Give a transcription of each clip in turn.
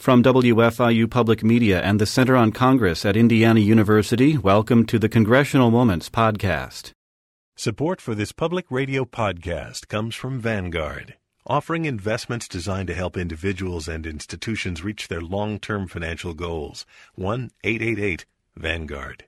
From WFIU Public Media and the Center on Congress at Indiana University, welcome to the Congressional Moments podcast. Support for this public radio podcast comes from Vanguard, offering investments designed to help individuals and institutions reach their long-term financial goals. 1-888-VANGUARD.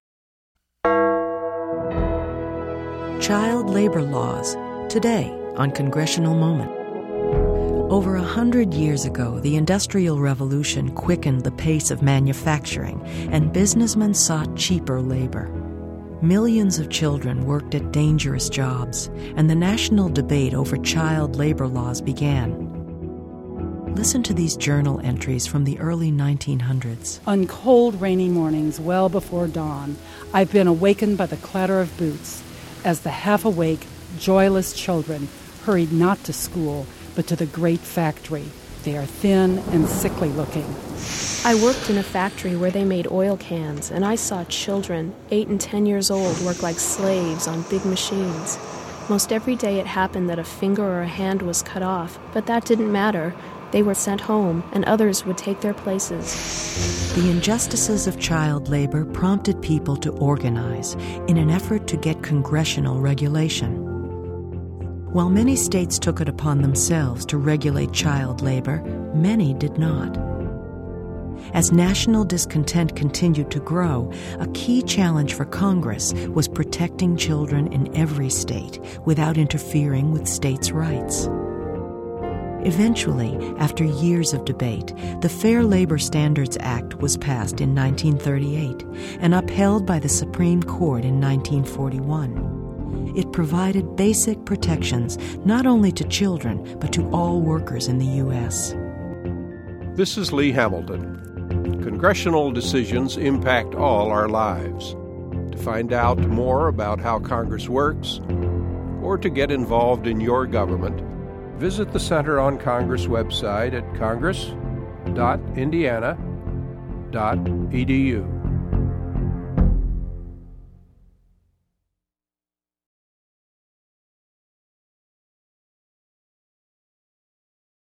Child labor laws, today on Congressional Moment. Over 100 years ago, the Industrial Revolution quickened the pace of manufacturing, and businessmen sought cheaper labor. Millions of children worked at dangerous jobs, and the national debate over child labor laws began. Listen to these journal entries from the early 1900s. On cold, rainy mornings well before dawn, I've been awakened by the clatter of boots as the half-awake, joyless children hurried not to school, but to the great factory. They are thin and sickly looking. I worked in a factory where they made oil cans, and I saw children, 8 and 10 years old, work like slaves on big machines. Most every day it happened that a finger or a hand was cut off, but that didn't matter. They were sent home, and others would take their places. The injustices of child labor prompted people to organize in an effort to get congressional regulation. While many states took it upon themselves to regulate child labor, many did not. As national discontent continued to grow, a key challenge for Congress was protecting children in every state without interfering with states' rights. Eventually, after years of debate, the Fair Labor Standards Act was passed in 1938 and upheld by the Supreme Court in 1941. It provided basic protections not only to children, but to all workers in the U.S. This is Lee Hamilton. Congressional decisions impact all our lives. To find out more about how Congress works, or to get involved in your government, visit the Center on Congress website at congress.indiana.edu.